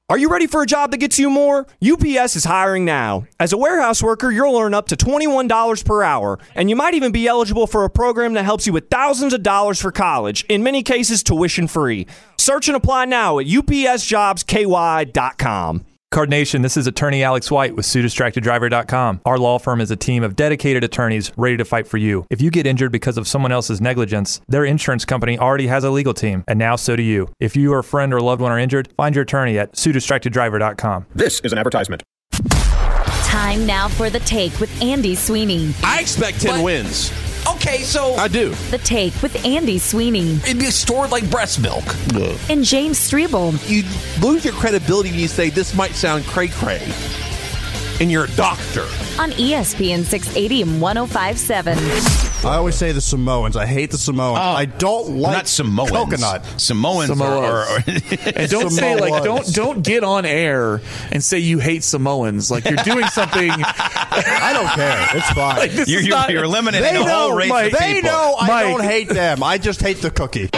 Are you ready for a job that gets you more? UPS is hiring now. As a warehouse worker, you'll earn up to $21 per hour, and you might even be eligible for a program that helps you with thousands of dollars for college, in many cases tuition free. Search and apply now at upsjobsky.com. Card Nation, this is attorney Alex White with SueDistractedDriver.com. Our law firm is a team of dedicated attorneys ready to fight for you. If you get injured because of someone else's negligence, their insurance company already has a legal team, and now so do you. If you or a friend or loved one are injured, find your attorney at SueDistractedDriver.com. This is an advertisement. Time now for The Take with Andy Sweeney. I expect 10 wins. Okay, so I do. The Take with Andy Sweeney. It'd be stored like breast milk. And James Strebel. You lose your credibility when you say this might sound cray-cray. And you're a doctor. On ESPN 680 and 105.7. I always say the Samoans. I hate the Samoans. I don't like not Samoans. coconut. Samoans. Are and don't say don't get on air and say you hate Samoans. Like you're doing something. I don't care. It's fine. Like you're eliminating a whole race of people. They know I don't hate them. I just hate the cookie.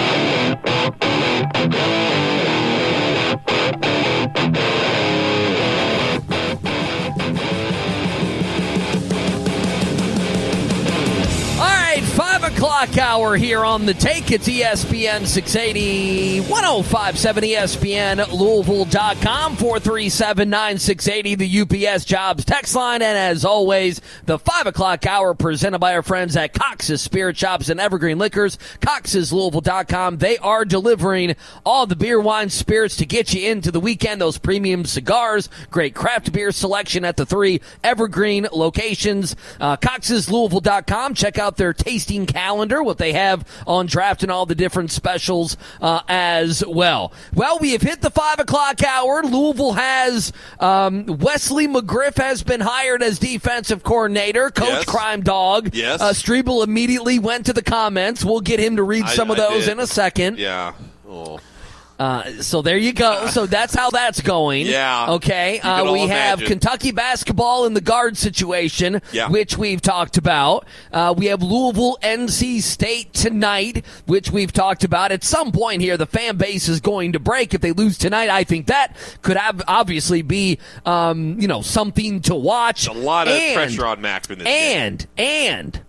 O'clock hour here on The Take. It's ESPN 680, 105.7 ESPN, Louisville.com, 437-9680, the UPS Jobs text line. And as always, the 5 o'clock hour presented by our friends at Cox's Spirit Shops and Evergreen Liquors, Cox's Louisville.com. They are delivering all the beer, wine, spirits to get you into the weekend. Those premium cigars, great craft beer selection at the 3 Evergreen locations. Cox's Louisville.com. Check out their tasting calendar, what they have on draft and all the different specials as well. Well, we have hit the 5 o'clock hour. Louisville has Wesley McGriff has been hired as defensive coordinator. Coach Crime Dog. Yes. Strebel immediately went to the comments. We'll get him to read some of those in a second. Yeah. Oh. So there you go. So that's how that's going. Yeah. Okay. We have Kentucky basketball in the guard situation, which we've talked about. We have Louisville, NC State tonight, which we've talked about. At some point here, the fan base is going to break. If they lose tonight, I think that could obviously be, something to watch. There's a lot of pressure on Mack in this game. And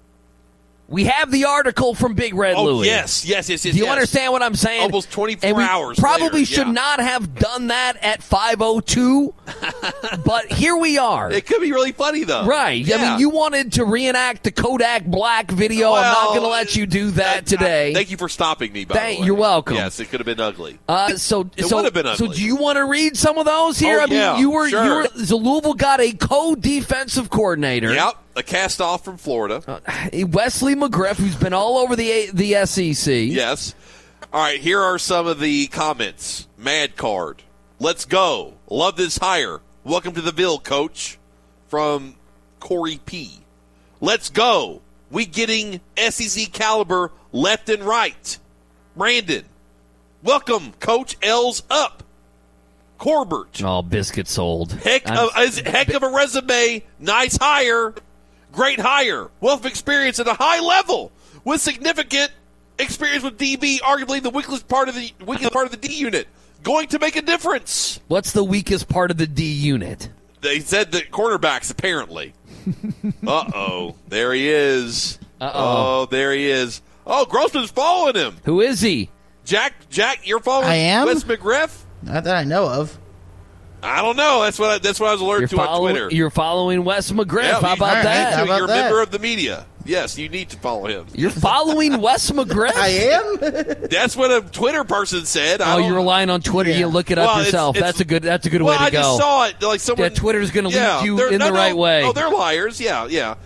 we have the article from Big Red Louie. Yes. Do you understand what I'm saying? Almost 24 hours probably later, should not have done that at 5:02, but here we are. It could be really funny, though. Right. Yeah. I mean, you wanted to reenact the Kodak Black video. I'm not going to let you do that today. Thank you for stopping me, by the way. You're welcome. Yes, it could have been ugly. It would have been ugly. So do you want to read some of those here? Sure. So Louisville got a co-defensive coordinator. Yep. A cast-off from Florida. Wesley McGriff, who's been all over the SEC. Yes. All right, here are some of the comments. Mad Card. Let's go. Love this hire. Welcome to the Ville, Coach. From Corey P. Let's go. We getting SEC caliber left and right. Brandon. Welcome, Coach. L's up. Corbett. Oh, biscuit sold. Heck of a resume. Nice hire. Great hire. Wealth of experience at a high level with significant experience with DB, arguably the weakest part of the D unit. Going to make a difference. What's the weakest part of the D unit? They said the cornerbacks, apparently. Uh-oh. There he is. Oh, there he is. Oh, Grossman's following him. Who is he? Jack, you're following I am? Wes McGriff? Not that I know of. I don't know. That's what I was alerted to on Twitter. You're following Wes McGriff. Yeah, How about that? You're a member of the media. Yes, you need to follow him. You're following Wes McGriff? I am? That's what a Twitter person said. You're relying on Twitter. Yeah. You look it up yourself. That's a good way to go. I just saw it. Like someone, Twitter's going to lead you in the right way. Oh, they're liars. Yeah.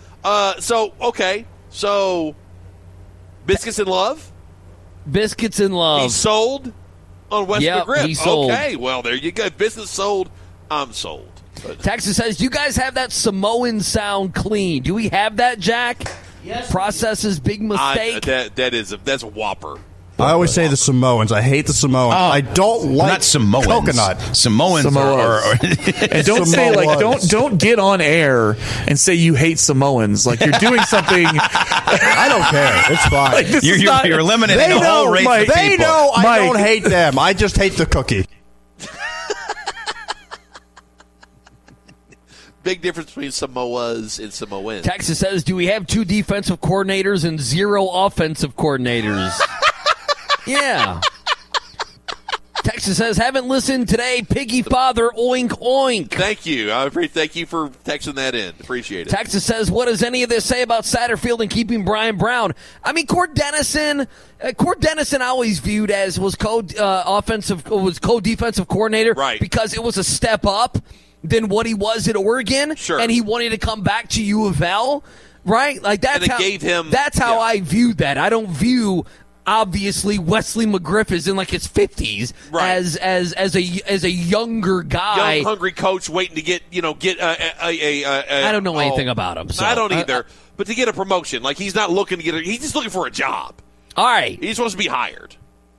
So, Biscuits in Love? Biscuits in Love. He sold on Wes McGriff. He sold. Okay, well, there you go. Business sold. I'm sold. Texas says, do you guys have that Samoan sound clean? Do we have that, Jack? Yes. Processes big mistake. That's a whopper. I always say the Samoans. I hate the Samoans. I don't like not Samoans. Coconut. Samoans. Are and don't say don't get on air and say you hate Samoans. Like you're doing something. I don't care. It's fine. Like, you're eliminating a whole race of people. They know I don't hate them. I just hate the cookie. Big difference between Samoas and Samoans. Texas says, do we have 2 defensive coordinators and 0 offensive coordinators? Yeah. Texas says, haven't listened today. Piggy father, oink, oink. Thank you. Thank you for texting that in. Appreciate it. Texas says, what does any of this say about Satterfield and keeping Brian Brown? I mean, Cord Dennison I always viewed as was co-defensive coordinator, right? Because it was a step up than what he was at Oregon, sure. And he wanted to come back to U of L, right? Like that's and it how gave him. That's how I viewed that. I don't view. Obviously, Wesley McGriff is in like his 50s, right. as a younger guy, young hungry coach waiting to get I don't know anything about him. So. I don't either. But to get a promotion, like he's not looking to get he's just looking for a job. All right, he just wants to be hired.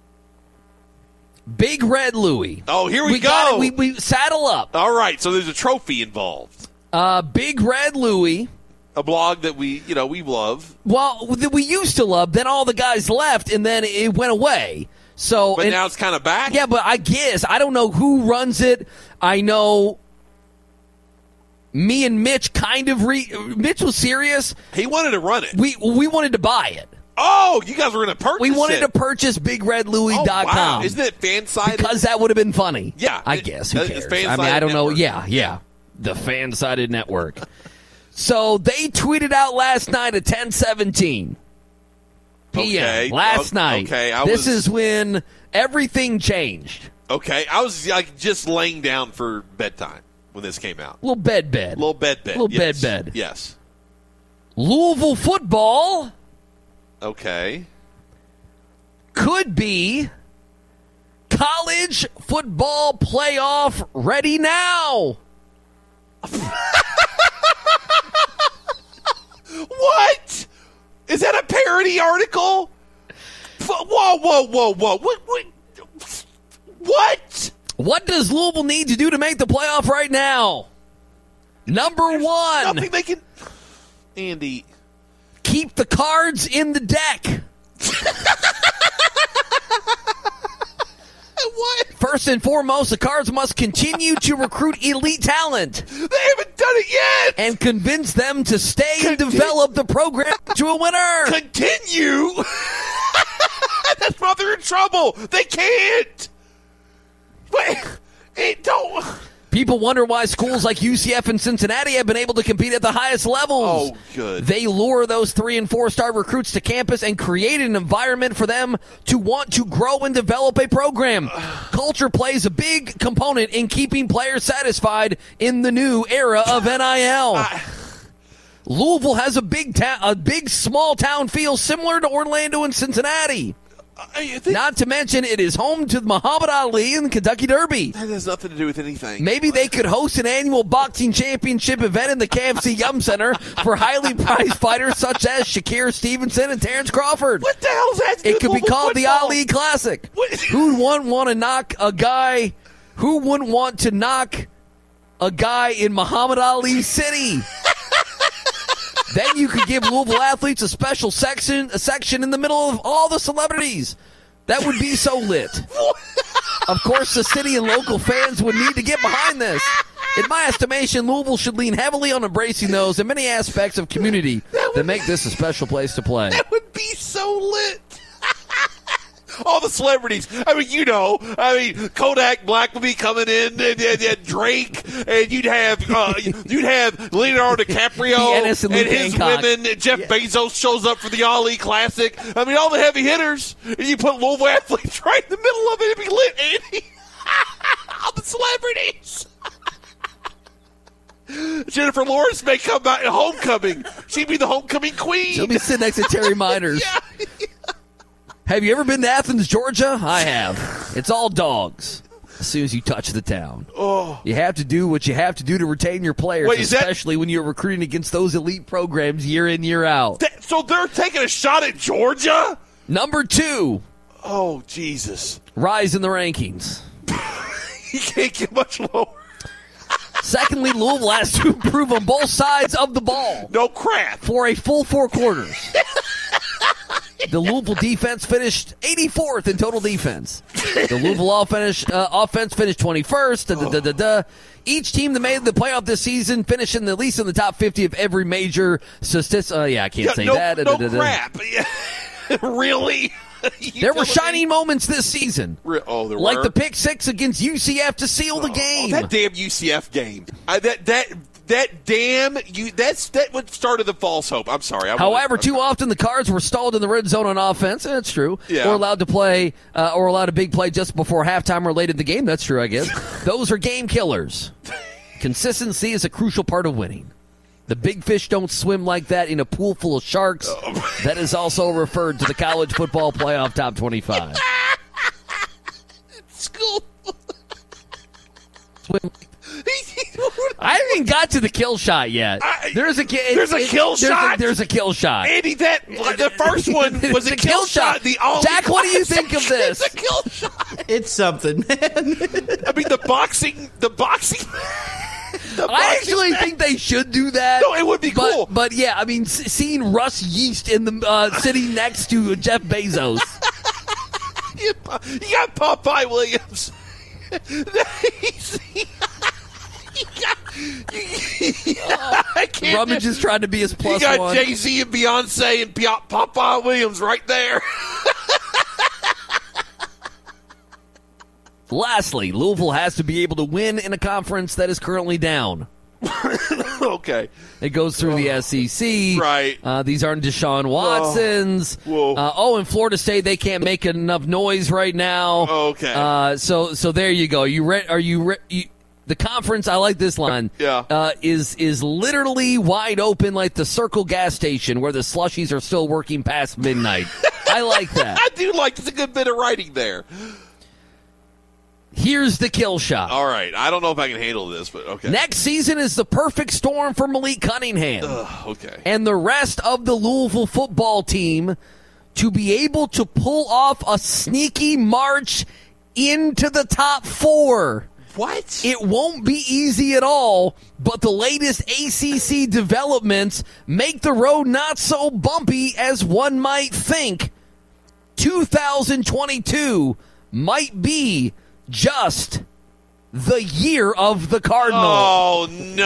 Big Red Louie. Oh, here we go. We saddle up. All right, so there's a trophy involved. Big Red Louie. A blog that we love. Well, that we used to love. Then all the guys left, and then it went away. So, but now it's kind of back. Yeah, but I guess I don't know who runs it. I know me and Mitch kind of. Mitch was serious. He wanted to run it. We wanted to buy it. Oh, you guys were going to purchase it. We wanted to purchase BigRedLouie.com. Oh, wow. Isn't it fan-sided? Because that would have been funny. Yeah. I guess. Who cares? I mean, I don't know. Yeah. The fan-sided network. So they tweeted out last night at 10:17 p.m. Last night. Okay. This is when everything changed. Okay. I was like just laying down for bedtime when this came out. Little bed. Little bed. Little yes. bed. Yes. Louisville football. Okay. Could be college football playoff ready now. What? Is that a parody article? Whoa. What? What does Louisville need to do to make the playoff right now? Number one. Nothing they can. Andy. Keep the cards in the deck. What? First and foremost, the Cards must continue to recruit elite talent. They haven't done it yet. And convince them to stay and develop the program to a winner. Continue? That's why they're in trouble. They can't. Wait, don't. People wonder why schools like UCF and Cincinnati have been able to compete at the highest levels. Oh, good. They lure those 3- and 4-star recruits to campus and create an environment for them to want to grow and develop a program. Culture plays a big component in keeping players satisfied in the new era of NIL. Louisville has a big small town feel similar to Orlando and Cincinnati. Not to mention, it is home to Muhammad Ali and the Kentucky Derby. That has nothing to do with anything. Maybe they could host an annual boxing championship event in the KFC Yum Center for highly prized fighters such as Shakir Stevenson and Terrence Crawford. What the hell is that? It could be called the Ali Classic. Who wouldn't want to knock a guy? Who wouldn't want to knock a guy in Muhammad Ali's city? Then you could give Louisville athletes a special section in the middle of all the celebrities. That would be so lit. Of course, the city and local fans would need to get behind this. In my estimation, Louisville should lean heavily on embracing those and many aspects of community that make this a special place to play. That would be so lit. All the celebrities. Kodak Black would be coming in, and Drake, and you'd have Leonardo DiCaprio and his women. And Jeff Bezos shows up for the Ali Classic. All the heavy hitters. And you put Louisville athletes right in the middle of it, it'd be lit, Andy. All the celebrities. Jennifer Lawrence may come out at homecoming. She'd be the homecoming queen. She'll be sitting next to Terry Miners. Yeah. Have you ever been to Athens, Georgia? I have. It's all dogs as soon as you touch the town. Oh. You have to do what you have to do to retain your players, especially when you're recruiting against those elite programs year in, year out. So they're taking a shot at Georgia? Number 2. Oh, Jesus. Rise in the rankings. You can't get much lower. Secondly, Louisville has to improve on both sides of the ball. No crap. For a full 4 quarters. The Louisville defense finished 84th in total defense. The Louisville offense finished 21st. Each team that made the playoff this season finished at least in the top 50 of every major statistic. I can't say that. No crap. Really? There were shining moments this season. There were? Like the pick six against UCF to seal the game. That damn UCF game. That's what started the false hope. I'm sorry. However, too often the Cards were stalled in the red zone on offense. That's true. Yeah. Or allowed to play, or allowed a big play just before halftime or late in the game. That's true, I guess. Those are game killers. Consistency is a crucial part of winning. The big fish don't swim like that in a pool full of sharks. That is also referred to the college football playoff top 25. School. Swim. I haven't even got to the kill shot yet. There's a kill shot. There's a kill shot. Andy, the first one was a kill shot. Jack, what do you think of this? It's a kill shot. It's something, man. I mean, the boxing. I actually think they should do that. No, it would be cool. But yeah, I mean, seeing Russ Yeast in the sitting next to Jeff Bezos. You got Popeye Williams. Rummage is trying to be his plus one. You got one. Jay-Z and Beyonce and Popeye Williams right there. Lastly, Louisville has to be able to win in a conference that is currently down. Okay. It goes through the SEC. Right. These aren't Deshaun Watsons. And Florida State, they can't make enough noise right now. Okay. So there you go. The conference, I like this line. Yeah. Is literally wide open like the Circle gas station where the slushies are still working past midnight. I like that. I do like it's a good bit of writing there. Here's the kill shot. All right. I don't know if I can handle this, but okay. Next season is the perfect storm for Malik Cunningham. Okay. And the rest of the Louisville football team to be able to pull off a sneaky march into the top 4. What? It won't be easy at all, but the latest ACC developments make the road not so bumpy as one might think. 2022 might be just the year of the Cardinal. Oh,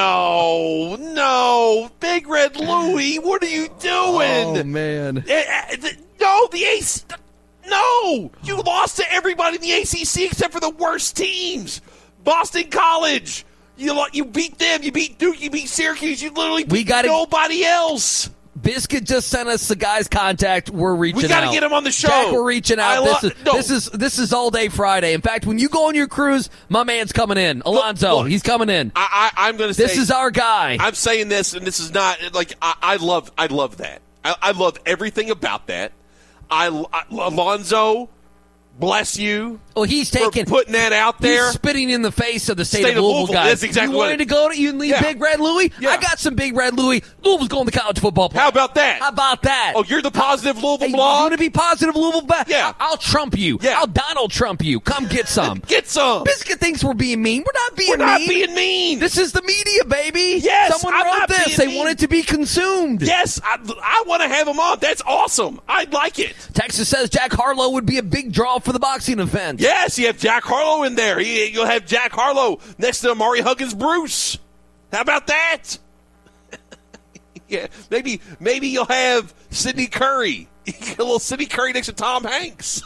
no. Big Red Louie, what are you doing? Oh, man. No, the ACC. No! You lost to everybody in the ACC except for the worst teams. Boston College. You beat them. You beat Duke. You beat Syracuse. You literally beat nobody else. Biscuit just sent us the guy's contact. We're reaching out. We got to get him on the show. Jack, we're reaching out. This is all day Friday. In fact, when you go on your cruise, my man's coming in. Alonzo, he's coming in. I'm going to say this is our guy. I'm saying this, and this is not like I love that. I love everything about that. Alonzo, bless you. Well, he's taking putting that out there. He's spitting in the face of the state of Louisville guys. That's exactly you wanted to go to Big Red Louie? Yeah. I got some Big Red Louie. Louisville's going to college football play. How about that? Oh, you're the positive Louisville blog? You want to be positive Louisville? Yeah. I'll Trump you. Yeah. I'll Donald Trump you. Come get some. Get some. Biscuit thinks we're being mean. We're not being mean. This is the media, baby. Yes. Someone wrote this. They want it to be consumed. Yes. I want to have them on. That's awesome. I like it. Texas says Jack Harlow would be a big draw for the boxing event. Yes. You have Jack Harlow in there. You'll have Jack Harlow next to Amari Huggins Bruce. How about that? Yeah, maybe you'll have Sidney Curry. A little Sidney Curry next to Tom Hanks.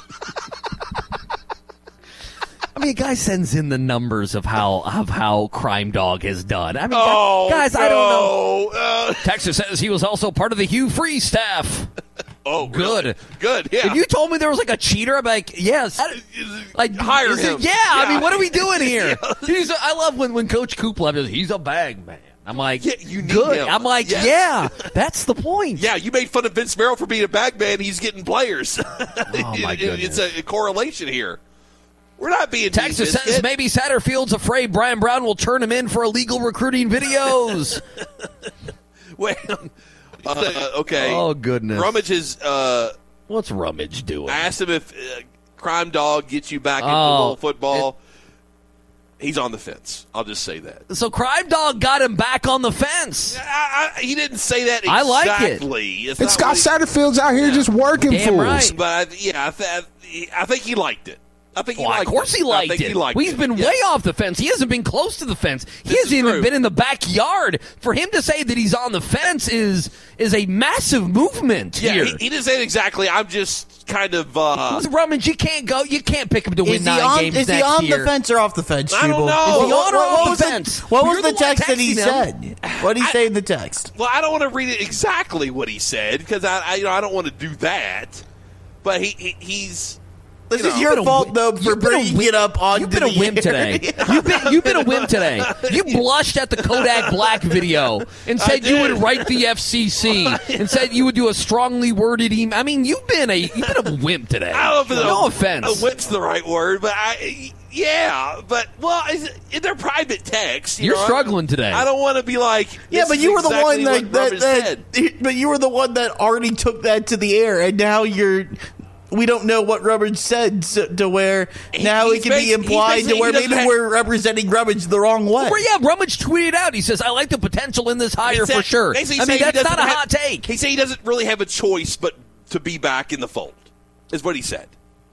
I mean, a guy sends in the numbers of how Crime Dog has done. I mean, guys, no. I don't know. Texas says he was also part of the Hugh Freeze staff. Oh, good. Really? Good, yeah. If you told me there was like a cheater, I'm like, yes. Like, hire him. Yeah, I mean, what are we doing here? I love when Coach Coop left. He's a bag man. I'm like, yeah, you need good. him. I'm like, yeah, that's the point. Yeah, you made fun of Vince Merrill for being a bag man. He's getting players. Oh, my goodness. It's a correlation here. We're not being Texas says maybe Satterfield's afraid Brian Brown will turn him in for illegal recruiting videos. Well, okay. Oh, goodness. Rummage is... what's Rummage doing? I asked him if Crime Dog gets you back into little football. He's on the fence. I'll just say that. So Crime Dog got him back on the fence. He didn't say that exactly. I like it. It's Scott Satterfield's out here just working Damn fools. right. But I think he liked it. I think he liked it. Of course he liked it. He's been way off the fence. He hasn't been close to the fence. He hasn't even been in the backyard. For him to say that he's on the fence is a massive movement here. He didn't say it exactly. I'm just kind of... Who's Rummage? You can't go. You can't pick him to win 9 games next year. Is he on the fence or off the fence, I don't know. Is he on or off the fence? What was the text that he said? What did he say in the text? Well, I don't want to read it exactly what he said because I don't want to do that. But he's... This is your fault, though, for bringing it up on You've been a wimp today. You've been a wimp today. You blushed at the Kodak Black video and said you would write the FCC and said you would do a strongly worded email. I mean, you've been a wimp today. I don't know if no offense. A wimp's the right word, but they're private texts. You're struggling today. I don't want to be like, but you were the one but you were the one that already took that to the air, and now we don't know what Rummage said to where now it can be implied to where maybe we're representing Rummage the wrong way. Well, Rummage tweeted out. He says, I like the potential in this hire for sure. I mean, that's not a hot take. He said he doesn't really have a choice but to be back in the fold, is what he said.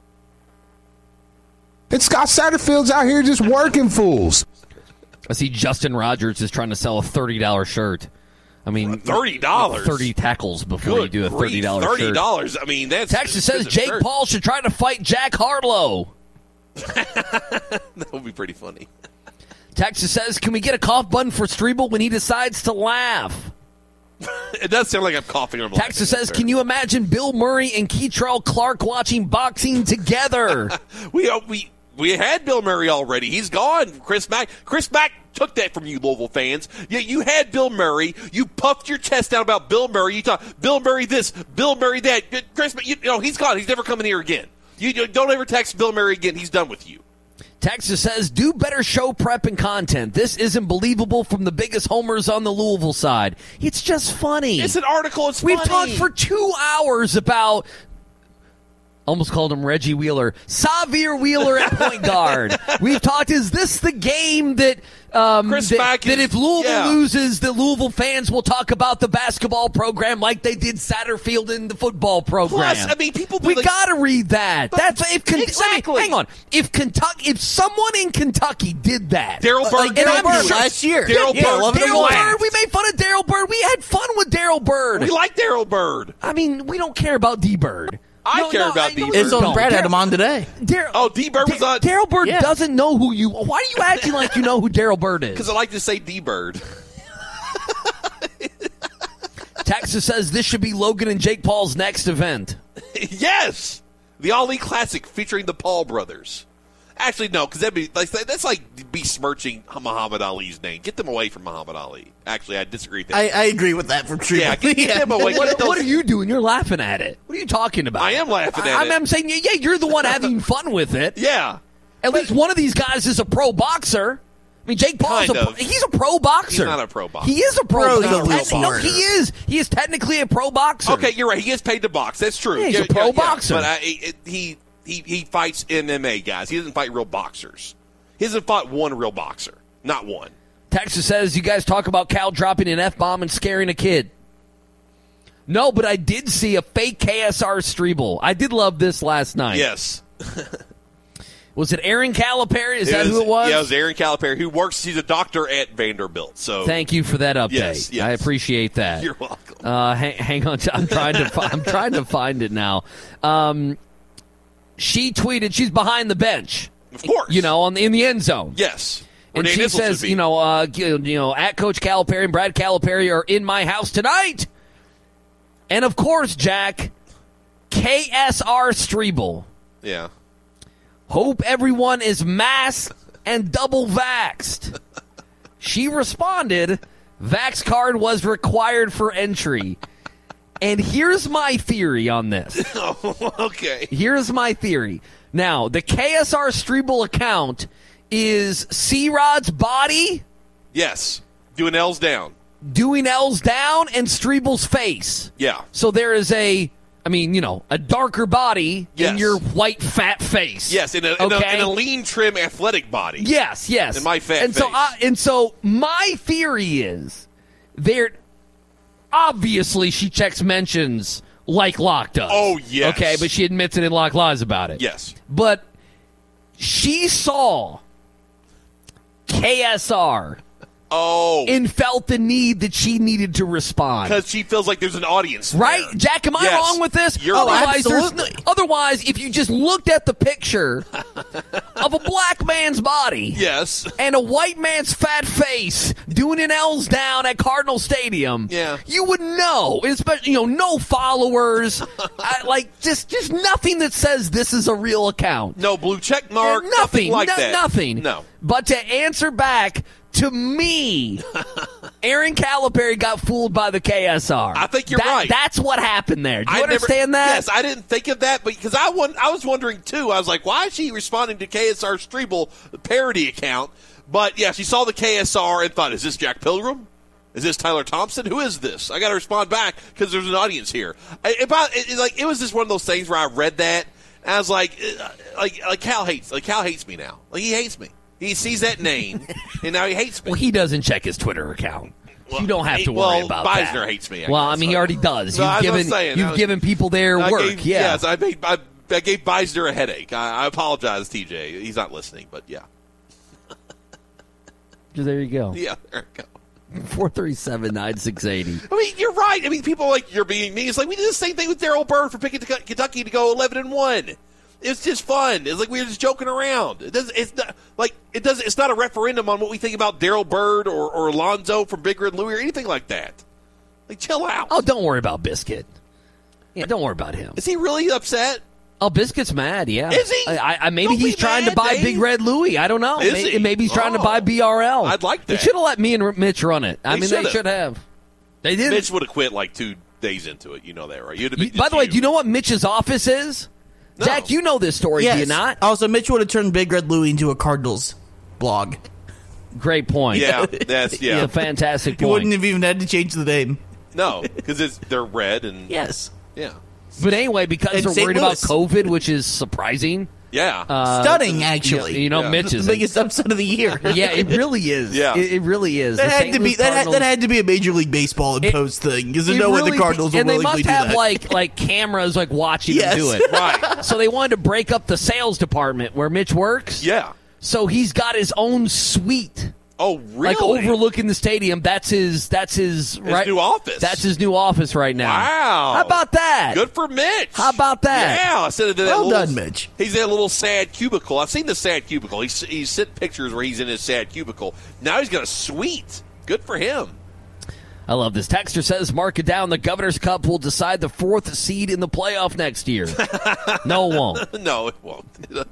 It's Scott Satterfield's out here just working fools. I see Justin Rogers is trying to sell a $30 shirt. I mean, $30? 30 tackles before you do a $30 shirt. $30. I mean, that's... Texas says Jake Paul should try to fight Jack Harlow. That would be pretty funny. Texas says, can we get a cough button for Strebel when he decides to laugh? It does sound like I'm coughing. Texas says, can you imagine Bill Murray and Keitrell Clark watching boxing together? We had Bill Murray already. He's gone. Chris Mack took that from you, Louisville fans. Yeah, you had Bill Murray. You puffed your chest out about Bill Murray. You thought Bill Murray this, Bill Murray that. Chris, he's gone. He's never coming here again. You don't ever text Bill Murray again. He's done with you. Texas says, do better show prep and content. This isn't believable from the biggest homers on the Louisville side. It's just funny. It's an article. It's funny. We've talked for 2 hours about... Almost called him Reggie Wheeler. Xavier Wheeler at point guard. We've talked, is this the game that if Louisville loses, the Louisville fans will talk about the basketball program like they did Satterfield in the football program? Plus, I mean, people... We got to read that. That's exactly. Hang on. If someone in Kentucky did that... Daryl Bird last year. Daryl Bird. We made fun of Daryl Bird. We had fun with Daryl Bird. We like Daryl Bird. I mean, we don't care about D-Bird. I care about D-Bird. It's on Brad had him on today. D-Bird was on. Daryl Bird doesn't know who you... Why are you acting like you know who Daryl Bird is? Because I like to say D-Bird. Texas says this should be Logan and Jake Paul's next event. Yes! The Ali Classic featuring the Paul brothers. Actually, no, because that's like besmirching Muhammad Ali's name. Get them away from Muhammad Ali. Actually, I disagree with that. I agree with that from Tree. Yeah, get them away. What are you doing? You're laughing at it. What are you talking about? I am laughing at it. I'm saying, you're the one having fun with it. Yeah. At least one of these guys is a pro boxer. I mean, Jake Paul's he's a pro boxer. He's not a pro boxer. He is a pro boxer. No, he is. He is technically a pro boxer. Okay, you're right. He is paid to box. That's true. Yeah, he's a pro boxer. But he fights MMA guys. He doesn't fight real boxers. He hasn't fought one real boxer. Not one. Texas says, you guys talk about Cal dropping an F-bomb and scaring a kid. No, but I did see a fake KSR Strebel. I did love this last night. Yes. Was it Aaron Calipari? Is that who it was? Yeah, it was Aaron Calipari, who works. He's a doctor at Vanderbilt. So thank you for that update. Yes. I appreciate that. You're welcome. Hang on, I'm trying to find it now. She tweeted she's behind the bench, of course. In the end zone. Yes. And she says, at Coach Calipari and Brad Calipari are in my house tonight. And of course, Jack, KSR Strebel. Yeah. Hope everyone is masked and double vaxxed. She responded, Vax card was required for entry. And here's my theory on this. Okay. Here's my theory. Now, the KSR Strebel account is C-Rod's body. Yes. Doing L's down. And Strebel's face. Yeah. So there is a I mean, a darker body in your white, fat face. Yes, in a lean, trim, athletic body. Yes. In my fat face. So my theory is obviously she checks mentions like Locke does. Oh, yes. Okay, but she admits it and Locke lies about it. Yes. But she saw KSR and felt the need that she needed to respond. Because she feels like there's an audience there. Right? Jack, am I wrong with this? Otherwise, if you just looked at the picture of a black man's body and a white man's fat face doing an L's down at Cardinal Stadium, you would know. Especially, no followers. Just nothing that says this is a real account. No blue check mark. Nothing like that. Nothing. No. But to answer back, to me, Aaron Calipari got fooled by the KSR. I think you're right. That's what happened there. Do you understand that? Yes, I didn't think of that, but because I was wondering too. I was like, why is she responding to KSR Strebel, the parody account? But yeah, she saw the KSR and thought, is this Jack Pilgrim? Is this Tyler Thompson? Who is this? I got to respond back because there's an audience here. It was just one of those things where I read that and I was like Cal hates me now. Like he hates me. He sees that name, and now he hates me. Well, he doesn't check his Twitter account. Well, you don't have to worry about that. Beisner hates me. I mean, he already does. You've given people their work. Yes, I gave Beisner a headache. I apologize, TJ. He's not listening, but yeah. There you go. Yeah, there you go. 437-9680. I mean, you're right. I mean, people are like, you're being mean. It's like we did the same thing with Darrell Bird for picking Kentucky to go 11-1. It's just fun. It's like we were just joking around. It's not a referendum on what we think about Darrell Bird or Alonzo from Big Red Louie or anything like that. Like, chill out. Oh, don't worry about Biscuit. Yeah, don't worry about him. Is he really upset? Oh, Biscuit's mad, yeah. Is he? Maybe he's trying to buy Big Red Louie. I don't know. Is he? Maybe he's trying to buy BRL. I'd like that. They should have let me and Mitch run it. They should have. They didn't. Mitch would have quit like 2 days into it. You know that, right? By the way, do you know what Mitch's office is? No. Jack, you know this story, do you not? Also, Mitch would have turned Big Red Louie into a Cardinals blog. Great point. Yeah, that's It's a fantastic point. He wouldn't have even had to change the name. No, because they're red and yes, yeah. But anyway, because they're worried about COVID, which is surprising. Yeah, stunning actually. Mitch is the biggest upset of the year. Yeah, it really is. Yeah, it really is. That had to be a Major League Baseball post thing because there's no way the Cardinals will willingly do that. And they must have like cameras watching them do it. Right. So they wanted to break up the sales department where Mitch works. Yeah. So he's got his own suite. Oh, really? Like overlooking the stadium. That's his new office. That's his new office right now. Wow. How about that? Good for Mitch. How about that? Yeah. Instead of well done, Mitch. He's in a little sad cubicle. I've seen the sad cubicle. He's sent pictures where he's in his sad cubicle. Now he's got a suite. Good for him. I love this. Texter says, mark it down. The Governor's Cup will decide the 4th seed in the playoff next year. No, it won't. No, it won't.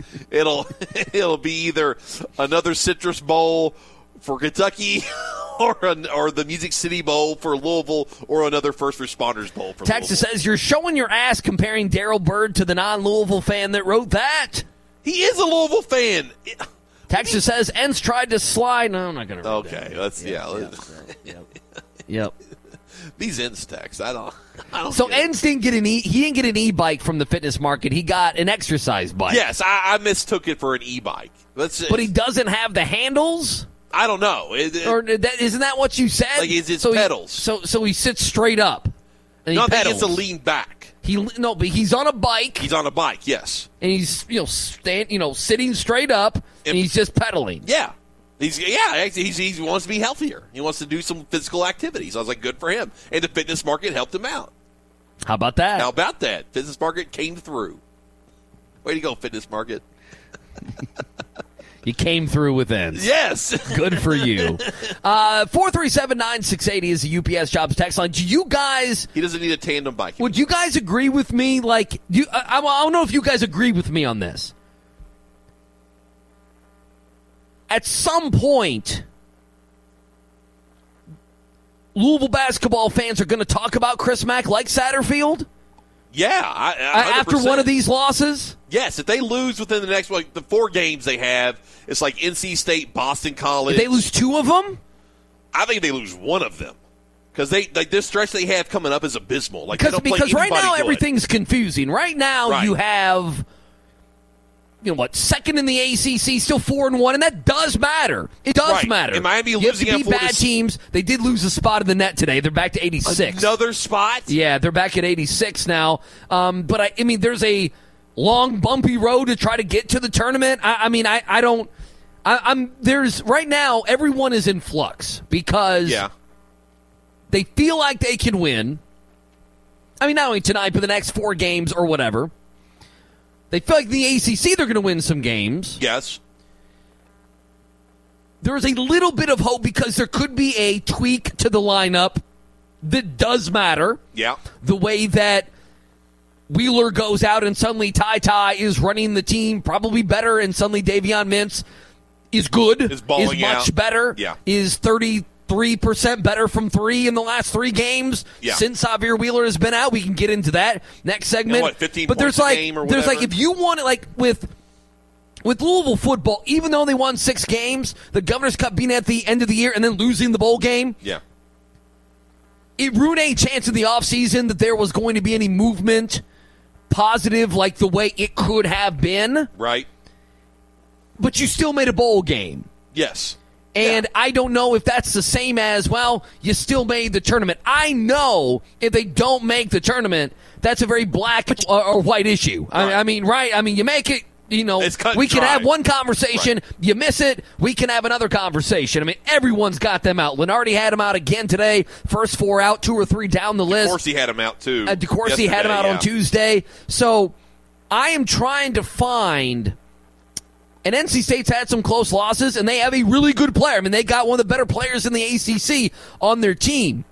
It'll be either another Citrus Bowl for Kentucky or the Music City Bowl for Louisville or another First Responders Bowl for Texas Louisville. says, you're showing your ass comparing Darrell Bird to the non-Louisville fan that wrote that. He is a Louisville fan. Texas says, Enns tried to slide. No, I'm not going to read that. Okay, let's, Yep. These Enns texts, I don't So Enns didn't get he didn't get an e-bike from the fitness market. He got an exercise bike. Yes, I mistook it for an e-bike. But he doesn't have the handles? I don't know. Isn't that what you said? Like it's pedals. So he sits straight up. And no, he pedals. He has to lean back. But he's on a bike. He's on a bike, yes. And he's sitting straight up and he's just pedaling. Yeah. He wants to be healthier. He wants to do some physical activities. I was like, good for him. And the fitness market helped him out. How about that? Fitness market came through. Way to go, fitness market. You came through with Enns. Yes. Good for you. 437-9680 is the UPS Jobs text line. Do you guys... He doesn't need a tandem bike. Would you guys agree with me? Like, I don't know if you guys agree with me on this. At some point, Louisville basketball fans are going to talk about Chris Mack like Satterfield? Yeah. After one of these losses? Yes, if they lose within the next, the 4 games they have, it's like NC State, Boston College. If they lose 2 of them? I think they lose 1 of them. Because this stretch they have coming up is abysmal. Because right now everything's confusing. Right now you have, second in the ACC, still 4-1, and that does matter. It does matter. And Miami you losing have to beat bad teams. They did lose a spot in the net today. They're back to 86. Another spot? Yeah, they're back at 86 now. But I mean, there's a long, bumpy road to try to get to the tournament. There's right now everyone is in flux because they feel like they can win. I mean, not only tonight, but the next 4 games or whatever. They feel like the ACC they're going to win some games. Yes. There is a little bit of hope because there could be a tweak to the lineup that does matter. Yeah. The way that Wheeler goes out and suddenly Ty is running the team probably better, and suddenly Davion Mintz is good, is much better, is 33% better from 3 in the last 3 games since Xavier Wheeler has been out. We can get into that next segment. 15 but points a game or whatever? There's if you want it, with Louisville football, even though they won 6 games, the Governor's Cup being at the end of the year and then losing the bowl game, it ruined a chance in the offseason that there was going to be any movement positive like the way it could have been. Right. But you still made a bowl game. Yes. And I don't know if that's the same as, you still made the tournament. I know if they don't make the tournament, that's a very black or white issue. Right. I mean, you make it, we can have one conversation. Right. You miss it, we can have another conversation. I mean, everyone's got them out. Lenardi had them out again today. First 4 out, 2 or 3 down the list. DeCourcy had them out, too. DeCourcy had them out on Tuesday. So I am trying to find... And NC State's had some close losses, and they have a really good player. I mean, they got one of the better players in the ACC on their team.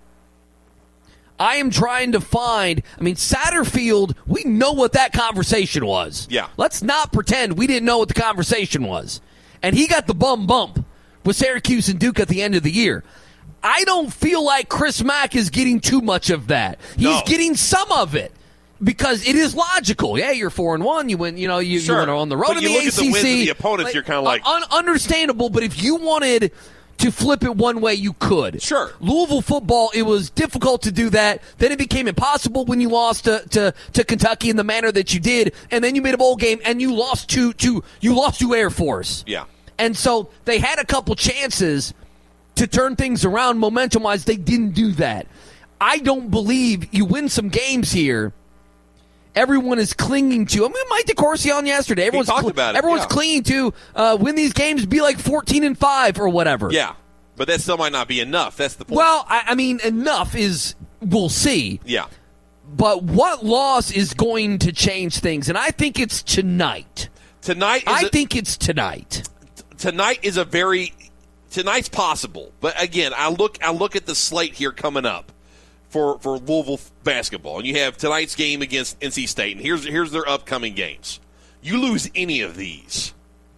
I am trying to find, Satterfield, we know what that conversation was. Yeah. Let's not pretend we didn't know what the conversation was. And he got the bump with Syracuse and Duke at the end of the year. I don't feel like Chris Mack is getting too much of that. He's getting some of it. Because it is logical. Yeah, you're 4-1. You win. You went on the road but in you the look ACC. At the wins of the opponents, you're kind of like understandable. But if you wanted to flip it one way, you could. Sure. Louisville football, it was difficult to do that. Then it became impossible when you lost to Kentucky in the manner that you did, and then you made a bowl game and you lost to Air Force. Yeah. And so they had a couple chances to turn things around momentum wise. They didn't do that. I don't believe you win some games here. Everyone is clinging to. Mike DeCourcy on yesterday. Everyone's clinging to win these games, be like 14-5 or whatever. Yeah, but that still might not be enough. That's the point. Well, enough is we'll see. Yeah. But what loss is going to change things? And I think it's tonight. I think it's tonight. Tonight is tonight's possible. But again, I look at the slate here coming up. For Louisville basketball, and you have tonight's game against NC State, and here's their upcoming games. You lose any of these,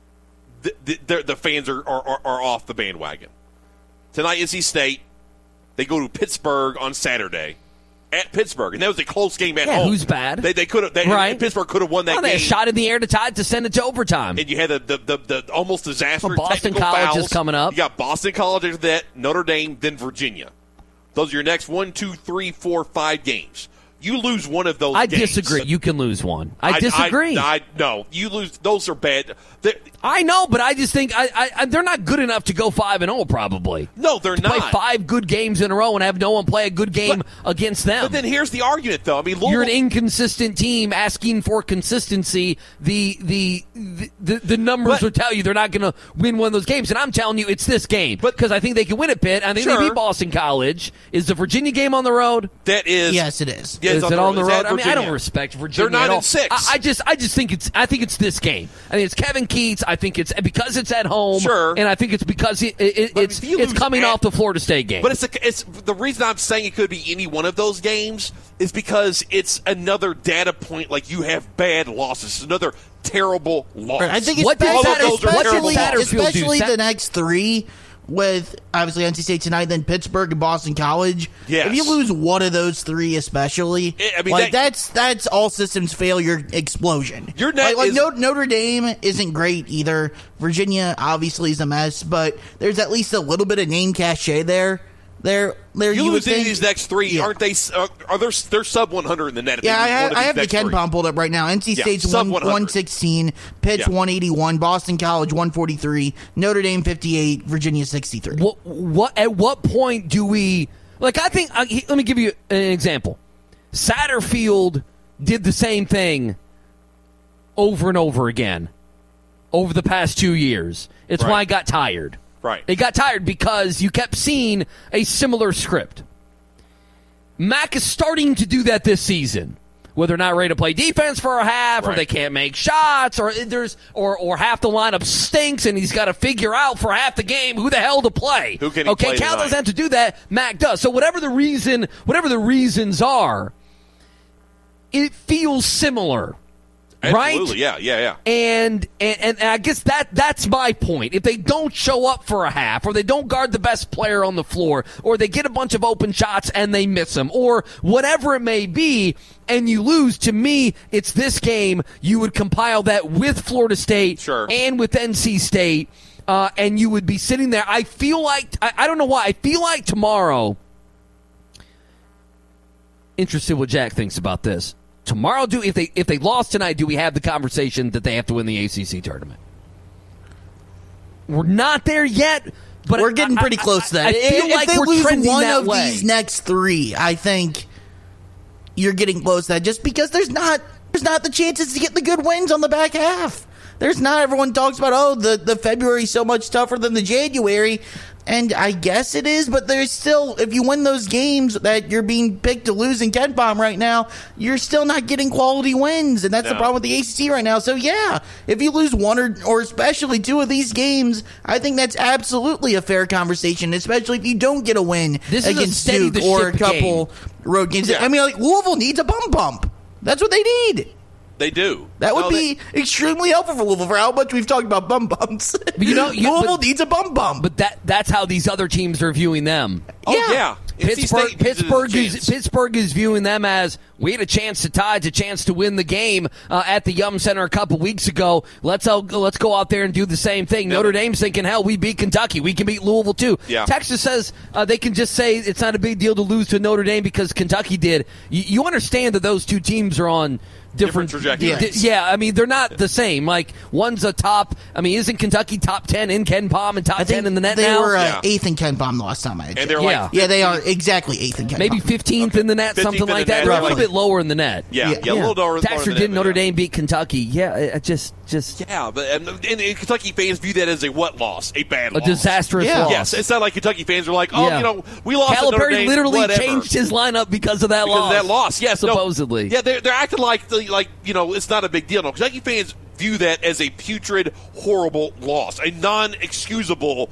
the fans are off the bandwagon. Tonight, NC State, they go to Pittsburgh on Saturday at Pittsburgh, and that was a close game at home. Who's bad? They could have. Right. Pittsburgh could have won that game. They had a shot in the air to send it to overtime. And you had the almost disastrous Boston College fouls. Is coming up. You got Boston College after that, Notre Dame, then Virginia. Those are your next 1, 2, 3, 4, 5 games. You lose one of those games. I disagree. You can lose one. I disagree. No, you lose. Those are bad. I know, but I just think they're not good enough to go 5-0 probably. No, they're not. Play 5 good games in a row and have no one play a good game against them. But then here's the argument, though. Louisville, you're an inconsistent team asking for consistency. The numbers will tell you they're not going to win one of those games, and I'm telling you it's this game because I think they can win at Pitt. I think they beat Boston College. Is the Virginia game on the road? That is. Yes, it is. Yeah, is it on the road? I don't respect Virginia. They're 9-6. I just think it's this game. I think it's Kevin Keats. I think it's because it's at home. Sure. And I think it's because it's coming off the Florida State game. But it's the reason I'm saying it could be any one of those games is because it's another data point. Like you have bad losses. It's another terrible loss. I think especially the next 3. With obviously NC State tonight, then Pittsburgh and Boston College. Yes. If you lose one of those 3, especially, that's all systems failure explosion. Your net Notre Dame isn't great either. Virginia obviously is a mess, but there's at least a little bit of name cachet there They're you lose any of these next three, aren't they? They're sub 100 in the net? Yeah, I have the KenPom pulled up right now. NC State's 116, Pitt's 181, Boston College 143, Notre Dame 58, Virginia 63. At what point do we like? I think. Let me give you an example. Satterfield did the same thing over and over again over the past 2 years. It's why I got tired. Right. It got tired because you kept seeing a similar script. Mac is starting to do that this season. Whether or not ready to play defense for a half, or they can't make shots, or half the lineup stinks, and he's got to figure out for half the game who the hell to play. Who can he play Cal tonight? doesn't have to do that. Mac does. So whatever the reasons are, it feels similar. Absolutely, right? Yeah. And I guess that's my point. If they don't show up for a half, or they don't guard the best player on the floor, or they get a bunch of open shots and they miss them, or whatever it may be, and you lose, to me, it's this game. You would compile that with Florida State and with NC State, and you would be sitting there. I feel like, I don't know why, I feel like tomorrow, interested what Jack thinks about this. Tomorrow, if they lost tonight, do we have the conversation that they have to win the ACC tournament? We're not there yet, but we're getting pretty close to that. I feel like if they we're lose trending one that of way. these next three, I think you're getting close to that. Just because there's not the chances to get the good wins on the back half. There's not. Everyone talks about the February so much tougher than the January. And I guess it is, but there's still, if you win those games that you're being picked to lose in KenPom right now, you're still not getting quality wins, and that's the problem with the ACC right now. So yeah, if you lose one or especially two of these games, I think that's absolutely a fair conversation, especially if you don't get a win against Duke or a couple road games. Yeah. I mean, like, Louisville needs a bump. That's what they need. They do. That would be extremely helpful for Louisville, for how much we've talked about bumps. But Louisville needs a bump. But that's how these other teams are viewing them. Yeah. Pittsburgh is viewing them as, we had a chance to tie, a chance to win the game at the Yum Center a couple weeks ago. Let's go out there and do the same thing. Notre Dame's thinking, hell, we beat Kentucky. We can beat Louisville too. Yeah. Texas says they can just say it's not a big deal to lose to Notre Dame because Kentucky did. You understand that those two teams are on different trajectories. Yeah, I mean, they're not the same. Like, one's a top, I mean, isn't Kentucky top 10 in KenPom and top 10 in the net they now? They were 8th in KenPom the last time I checked. And they're like, yeah, they are exactly 8th in KenPom. Maybe 15th in the net, something like that. They're a little bit lower in the net. Yeah, a little lower. Taxter did Notre Dame beat Kentucky. Yeah, just yeah, but and Kentucky fans view that as a what loss? A bad loss. A disastrous loss. Yes, it's not like Kentucky fans are like, we lost to Notre Dame. Calipari literally whatever. changed his lineup because of that loss. Yes, supposedly. No, yeah, they're acting like it's not a big deal. No, Kentucky fans view that as a putrid, horrible loss, a non-excusable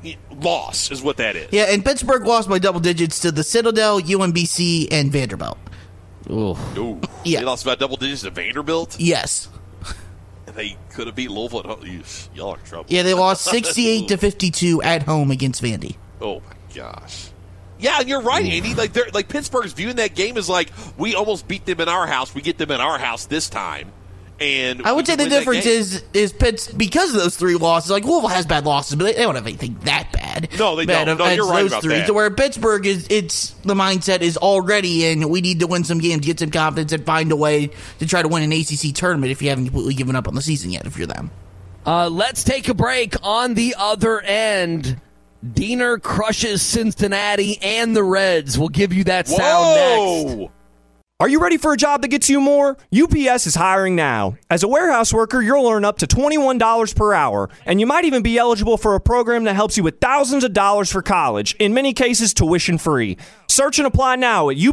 loss is what that is. Yeah, and Pittsburgh lost by double digits to the Citadel, UMBC, and Vanderbilt. Ooh. Yeah. They lost by double digits to Vanderbilt? Yes. And they could have beat Louisville at home. Y'all are in trouble. Yeah, they lost 68-52 at home against Vandy. Oh, my gosh. Yeah, and you're right, Andy. Like Pittsburgh's viewing that game as like, we almost beat them in our house. We get them in our house this time. And I would say the difference is Pitt's, because of those three losses, like Louisville has bad losses, but they don't have anything that bad. No, they don't. No, you're right about that. To where Pittsburgh it's the mindset is already in, we need to win some games, get some confidence, and find a way to try to win an ACC tournament if you haven't completely given up on the season yet, if you're them. Let's take a break. On the other end, Diener crushes Cincinnati and the Reds. We'll give you that sound next. Are you ready for a job that gets you more? UPS is hiring now. As a warehouse worker, you'll earn up to $21 per hour, and you might even be eligible for a program that helps you with thousands of dollars for college, in many cases tuition free. Search and apply now at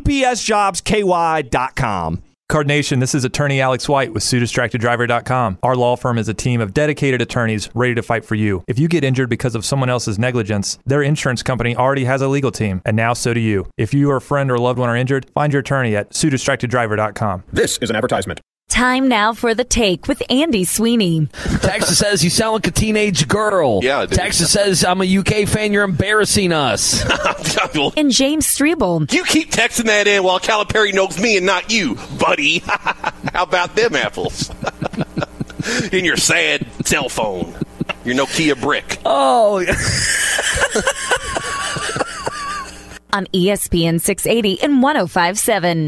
upsjobsky.com. Card Nation, this is attorney Alex White with SueDistractedDriver.com. Our law firm is a team of dedicated attorneys ready to fight for you. If you get injured because of someone else's negligence, their insurance company already has a legal team, and now so do you. If you or a friend or loved one are injured, find your attorney at SueDistractedDriver.com. This is an advertisement. Time now for The Take with Andy Sweeney. Texas says you sound like a teenage girl. Yeah, Texas says, I'm a UK fan, you're embarrassing us. And James Strebel. You keep texting that in while Calipari knows me and not you, buddy. How about them apples? In your sad cell phone. Your Nokia brick. Oh, on ESPN 680 and 105.7.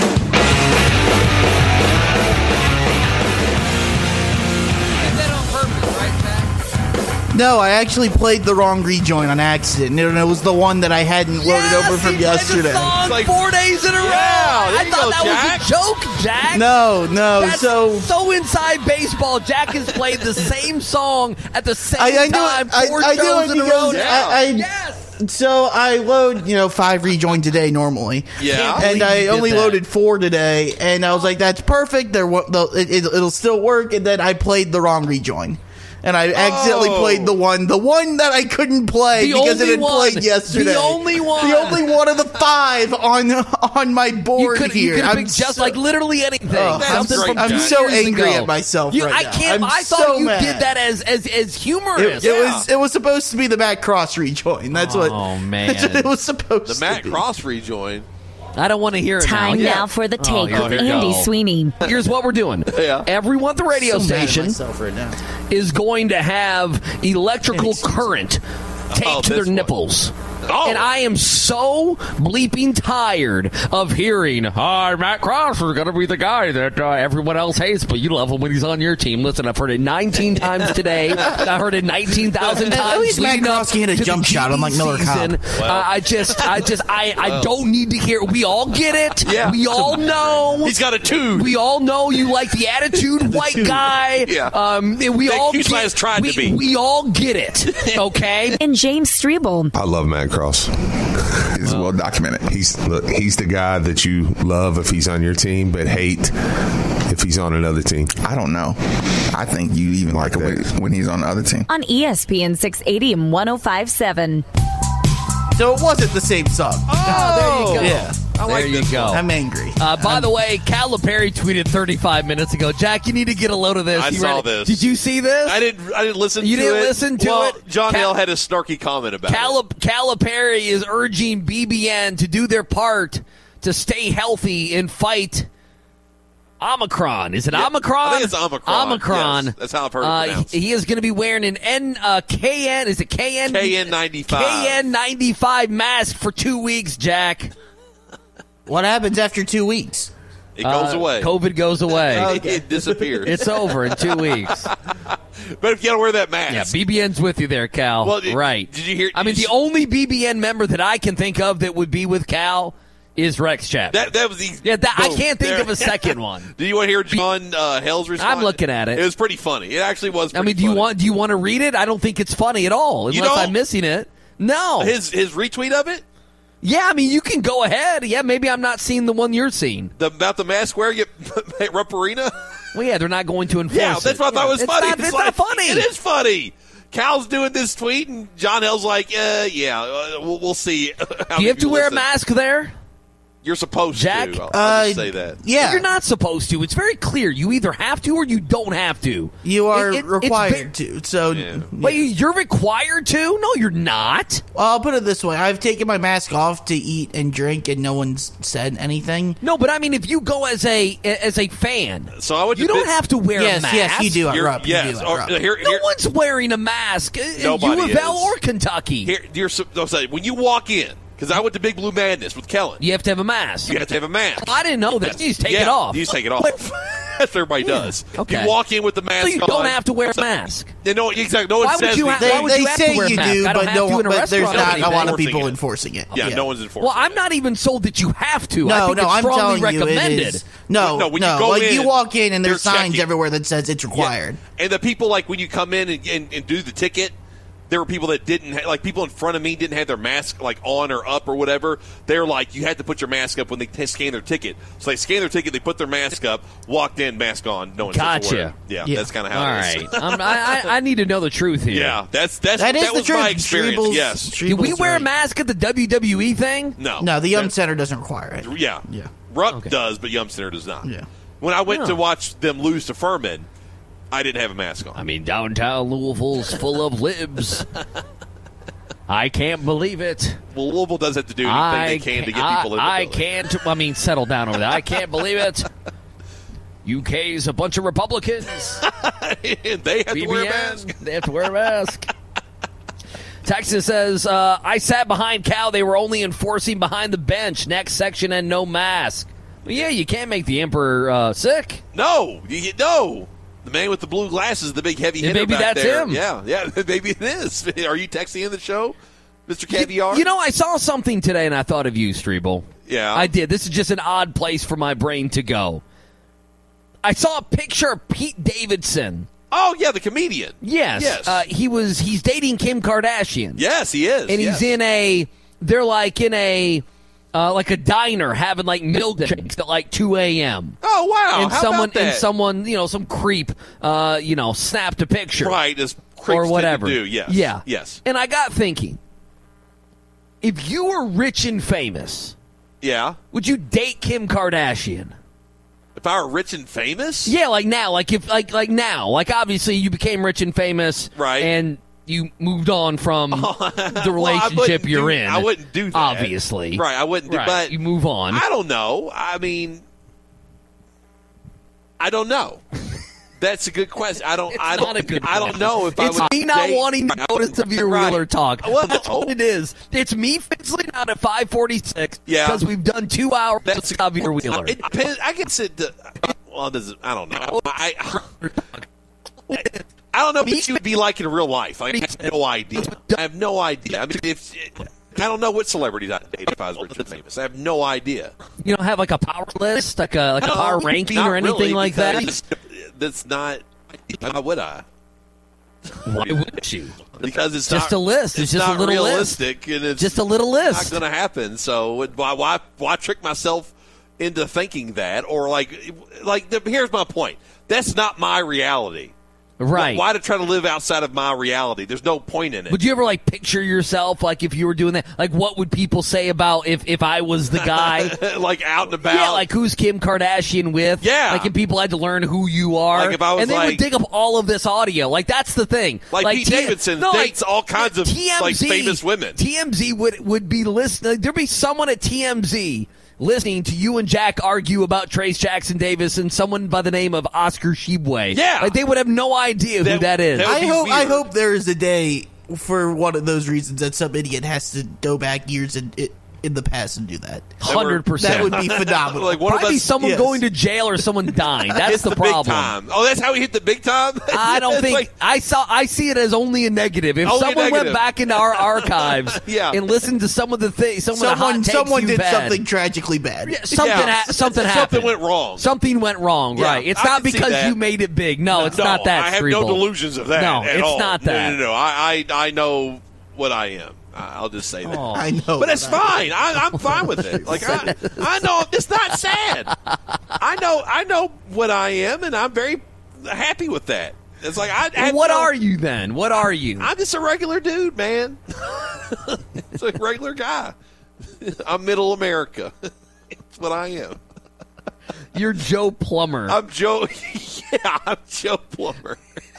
No, I actually played the wrong rejoin on accident. And it was the one that I hadn't loaded over from yesterday. Song like 4 days in a row. I thought that was a joke, Jack. No. That's so inside baseball. Jack has played the same song at the same time 4 shows in a row now. Yes. So I load, 5 rejoins a day normally. Yeah. And I only loaded 4 today. And I was like, that's perfect. It'll still work. And then I played the wrong rejoin. And I accidentally played the one that I couldn't play because it had played yesterday. The only one. The only one of the 5 on my board here. You could pick just like literally anything. I'm so angry at myself right now. I thought you did that as humorous. It was supposed to be the Matt Cross rejoin. That's what. Oh man, that's what it was supposed to be. The Matt Cross rejoin. I don't want to hear it Time now. now for the take with Andy Sweeney. Here's what we're doing. Everyone at the radio station is going to have electrical current taped to their nipples. And I am so bleeping tired of hearing, Matt Cross is going to be the guy that everyone else hates, but you love him when he's on your team. Listen, I've heard it 19 times today. I heard it 19,000 times. At least Matt Cross can hit a jump shot unlike Miller Cobb. I don't need to hear it. We all get it. Yeah. We all know. He's got a tune. We all know you like the attitude white guy. Yeah. We all get it. Okay? And James Strebel. I love Matt Cross. It's well documented. He's the guy that you love if he's on your team, but hate if he's on another team. I don't know. I think you even like him when he's on the other team. On ESPN 680 and 105.7. So it wasn't the same song. Oh, there you go. Yeah. There you go. I'm angry. By the way, Calipari tweeted 35 minutes ago, Jack, you need to get a load of this. I saw this. Did you see this? I didn't listen to it. You didn't listen to it? John Hill had a snarky comment about it. Calipari is urging BBN to do their part to stay healthy and fight Omicron. Is it Omicron? I think it's Omicron. Omicron. Yes, that's how I've heard it pronounced. He is going to be wearing an KN. Is it KN? KN95. KN95 mask for 2 weeks, Jack. What happens after 2 weeks? It goes away. COVID goes away. Okay. It disappears. It's over in 2 weeks. But if you got to wear that mask. Yeah, BBN's with you there, Cal. Well, right. Did you hear? I mean, the only BBN member that I can think of that would be with Cal is Rex Chapman. That was the. Yeah, I can't think of a second one. Do you want to hear John Hell's response? I'm looking at it. It was pretty funny. It actually was pretty do you want to read it? I don't think it's funny at all, unless I'm missing it. No. His retweet of it? Yeah, I mean, you can go ahead. Yeah, maybe I'm not seeing the one you're seeing. About the mask wearing at Rupp Arena? Well, yeah, they're not going to enforce it. Yeah, that's what I thought was funny. It's not funny. It is funny. Cal's doing this tweet, and John Hell's like, we'll see. Do you have to wear a mask there? You're supposed Jack? to. I'll just say that. Yeah. You're not supposed to. It's very clear. You either have to or you don't have to. You are required to. So, Wait, you're required to? No, you're not. I'll put it this way. I've taken my mask off to eat and drink, and no one's said anything. No, but I mean, if you go as a fan, so I would you don't have to wear a mask. Yes, you do at Rupp. Yes. No one's wearing a mask. Nobody U of L is. or Kentucky. When you walk in, because I went to Big Blue Madness with Kellen. You have to have a mask. You have to have a mask. I didn't know that. You just take it off. You just take it off. That's what everybody does. Okay. You walk in with the mask on. So you don't have to wear a mask. No, exactly. No one Why says would you They say you do, but there's not a lot of enforcing people it. enforcing it. Yeah, no one's enforcing Well, I'm not even sold that you have to. I think it's I'm strongly telling you, recommended. it is. No, when you go in, you walk in and there's they're signs checking. everywhere that says it's required. Yeah. And the people, like, when you come in and do the ticket, there were people that didn't, like, people in front of me didn't have their mask, like, on or up or whatever. They're like, you had to put your mask up when they scan their ticket. So they scan their ticket, they put their mask up, walked in, mask on, no one Gotcha. Yeah, that's kind of how it is. All right. I need to know the truth here. Yeah, that is was the truth. my experience, yes. Did we wear a mask at the WWE thing? No. The Yum Center doesn't require it. Yeah. Rupp does, but Yum Center does not. Yeah. When I went to watch them lose to Furman, I didn't have a mask on. I mean, downtown Louisville's full of libs. I can't believe it. Well, Louisville does have to do anything they can to get people in the building. Settle down over there. I can't believe it. UK's a bunch of Republicans. And they have to wear a mask. They have to wear a mask. Texas says, I sat behind Cal. They were only enforcing behind the bench. Next section and no mask. Well, yeah, you can't make the emperor sick. No. No. The man with the blue glasses, the big heavy hitter maybe back that's there. him. Yeah, maybe it is. Are you texting in the show, Mr. Caviar? You know, I saw something today, and I thought of you, Strebel. Yeah. I did. This is just an odd place for my brain to go. I saw a picture of Pete Davidson. Oh, yeah, the comedian. Yes. He's dating Kim Kardashian. Yes, he is. And he's in they're like in a diner having like milkshakes at like 2 a.m. Oh, wow. And How about that? someone, some creep, snapped a picture. Right, as creeps or whatever. tend to do, yes. Yeah. Yes. And I got thinking, if you were rich and famous, would you date Kim Kardashian? If I were rich and famous? Yeah, like now. Like now. Like obviously you became rich and famous. Right. And you moved on from the relationship you're in. I wouldn't do that. Obviously. Right, I wouldn't do right. but you move on. I don't know. I mean, I don't know. That's a good question. I don't know if it's I would me not date, wanting to notice of your Wheeler talk. Well, that's what it is. It's me fizzling out at 5:46 because we've done 2 hours of Javier Wheeler. It depends. I can sit. I don't know. I don't know what you would be like in real life. I have no idea. I have no idea. I mean, I don't know what celebrities I'd date if I was rich and famous. I have no idea. You don't have like a power list, like a power ranking or anything really, like that? That's not. Why would I? Why would you? Because it's just not, a list. It's just not a little realistic, list. And it's just a little list. Not going to happen. So why trick myself into thinking that? Or here's my point. That's not my reality. Right. Why to try to live outside of my reality? There's no point in it. Would you ever picture yourself if you were doing that? What would people say about if I was the guy? Out and about? Yeah, who's Kim Kardashian with? Yeah. And people had to learn who you are. If I was and they would dig up all of this audio. That's the thing. Pete Davidson dates all kinds of TMZ, famous women. TMZ would be listening. There'd be someone at TMZ listening to you and Jack argue about Trace Jackson Davis and someone by the name of Oscar Shibwe. Yeah. They would have no idea who that is. I hope there is a day for one of those reasons that some idiot has to go back years in the past and do that. 100%. That would be phenomenal. Probably someone going to jail or someone dying. That's the problem. Big time. Oh, that's how he hit the big time? I don't think I see it as only a negative. If someone went back into our archives and listened to some of the things, someone did something tragically bad. Something happened. Something went wrong. Something went wrong, right. It's not because you made it big. No, it's not that. I have no delusions of that No, at it's all. not that. No. I know what I am. I'll just say that. I know, but it's fine. I'm fine with it. I know it's not sad. I know what I am, and I'm very happy with that. It's what are you then? What are you? I'm just a regular dude, man. It's a regular guy. I'm middle America. That's what I am. You're Joe Plumber. I'm Joe. Yeah, I'm Joe Plumber.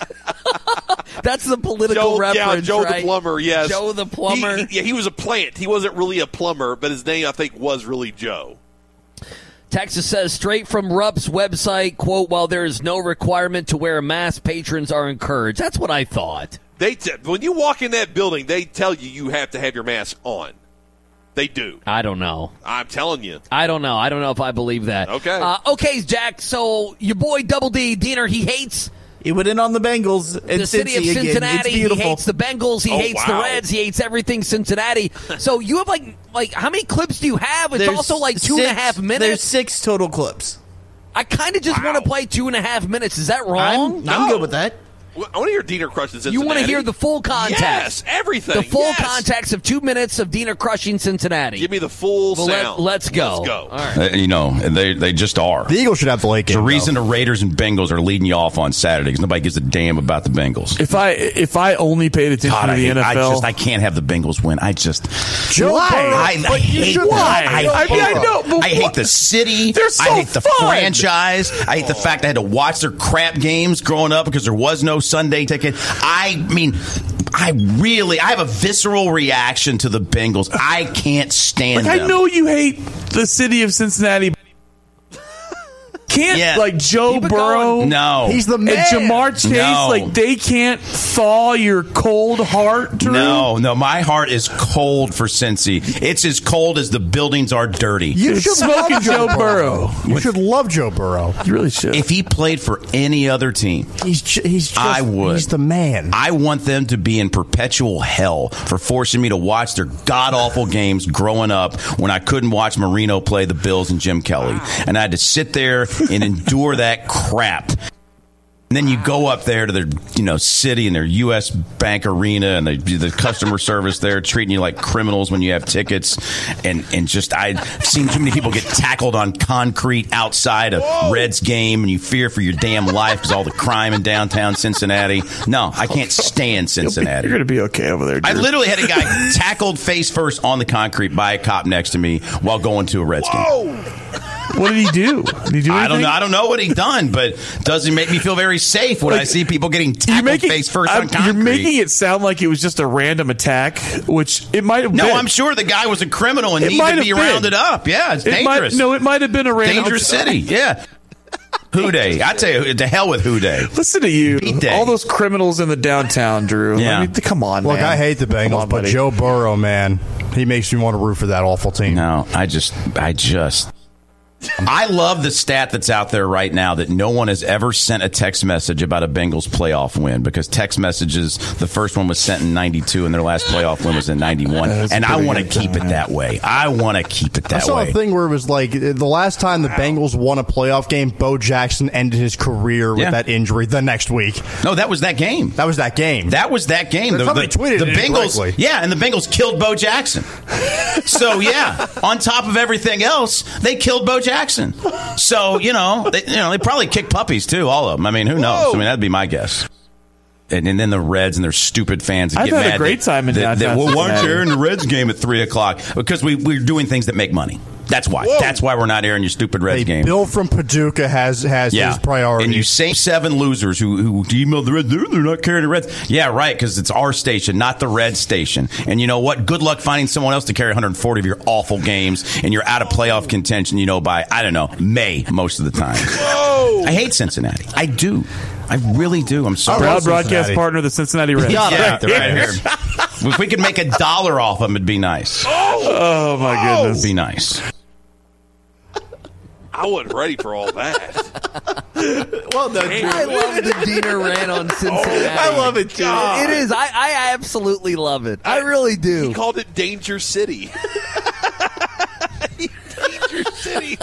That's the political reference, yeah, Joe right? the Plumber, yes. Joe the Plumber. He was a plant. He wasn't really a plumber, but his name, I think, was really Joe. Texas says, straight from Rupp's website, quote, while there is no requirement to wear a mask, patrons are encouraged. That's what I thought. When you walk in that building, they tell you have to have your mask on. They do. I don't know. I'm telling you. I don't know. I don't know if I believe that. Okay. Okay, Jack, so your boy Double D, Diener, he hates... He went in on the Bengals and the city of Cincinnati. He hates the Bengals. He hates the Reds. He hates everything Cincinnati. So you have how many clips do you have? It's also 2.5 minutes. There's 6 total clips. I kind of just want to play 2.5 minutes. Is that wrong? I'm good with that. I want to hear Diener crush Cincinnati. You want to hear the full context? Yes, everything. The full context of 2 minutes of Diener crushing Cincinnati. Give me the full sound. Let's go. Let's go. All right. They just are. The Eagles should have the late game. The reason the Raiders and Bengals are leading you off on Saturday because nobody gives a damn about the Bengals. If I only paid attention to the NFL, I can't have the Bengals win. I hate the city. They're so I hate the fun. franchise. I hate the fact I had to watch their crap games growing up because there was no Sunday ticket. I have a visceral reaction to the Bengals. I can't stand them. I know you hate the city of Cincinnati. Can't like Joe Burrow? No, he's the man. And Jamar Chase, No. like they can't thaw your cold heart, Drew. No, my heart is cold for Cincy. It's as cold as the buildings are dirty. You should smoking love Joe Burrow. You should love Joe Burrow. You really should. If he played for any other team, I would. He's the man. I want them to be in perpetual hell for forcing me to watch their god-awful games growing up when I couldn't watch Marino play the Bills and Jim Kelly. And I had to sit there and endure that crap. And then you go up there to their, city and their U.S. Bank Arena and the customer service there treating you like criminals when you have tickets. And just, I've seen too many people get tackled on concrete outside a Reds game and you fear for your damn life because all the crime in downtown Cincinnati. No, I can't stand Cincinnati. You're going to be okay over there, Drew. I literally had a guy tackled face first on the concrete by a cop next to me while going to a Reds game. What did he do? Did he do anything? I don't know what he done, but does it make me feel very safe when I see people getting tackled face first on concrete? You're making it sound like it was just a random attack, which it might have been. No, I'm sure the guy was a criminal and needed to be rounded up. Yeah, it's dangerous. It might have been a random dangerous city. Yeah. Houday. I tell you, to hell with Houday. Listen to you. All those criminals in the downtown, Drew. Yeah. I mean, come on, Look, man. I hate the Bengals, but Joe Burrow, man, he makes me want to root for that awful team. No, I love the stat that's out there right now that no one has ever sent a text message about a Bengals playoff win because text messages, the first one was sent in 92 and their last playoff win was in 91. And I want to keep it that way. I want to keep it that way. I saw a thing where it was like the last time the Bengals won a playoff game, Bo Jackson ended his career with that injury the next week. No, that was that game. That was that game. The tweeted the it Bengals, incorrectly. and the Bengals killed Bo Jackson. So, on top of everything else, they killed Bo Jackson. So, they probably kick puppies too, all of them. I mean, who knows? I mean, that'd be my guess. And then the Reds and their stupid fans I've get had mad. a great time in downtown Why aren't Cincinnati. you airing the Reds game at 3:00? Because we're doing things that make money. That's why. Whoa. That's why we're not airing your stupid Reds game. Bill from Paducah has his priorities. And you same 7 losers who emailed the Reds, they're not carrying the Reds. Yeah, right, because it's our station, not the Reds station. And you know what? Good luck finding someone else to carry 140 of your awful games, and you're out of playoff contention, by, I don't know, May most of the time. Whoa. I hate Cincinnati. I do. I really do. I'm sorry. Proud broadcast partner of the Cincinnati Reds. Yeah, right here. If we could make $1 off them, it'd be nice. Oh, my goodness. It'd be nice. I wasn't ready for all that. Well done, Drew. I love the Diener rant on Cincinnati. I love it, too. It is. I absolutely love it. I really do. He called it Danger City. Danger City.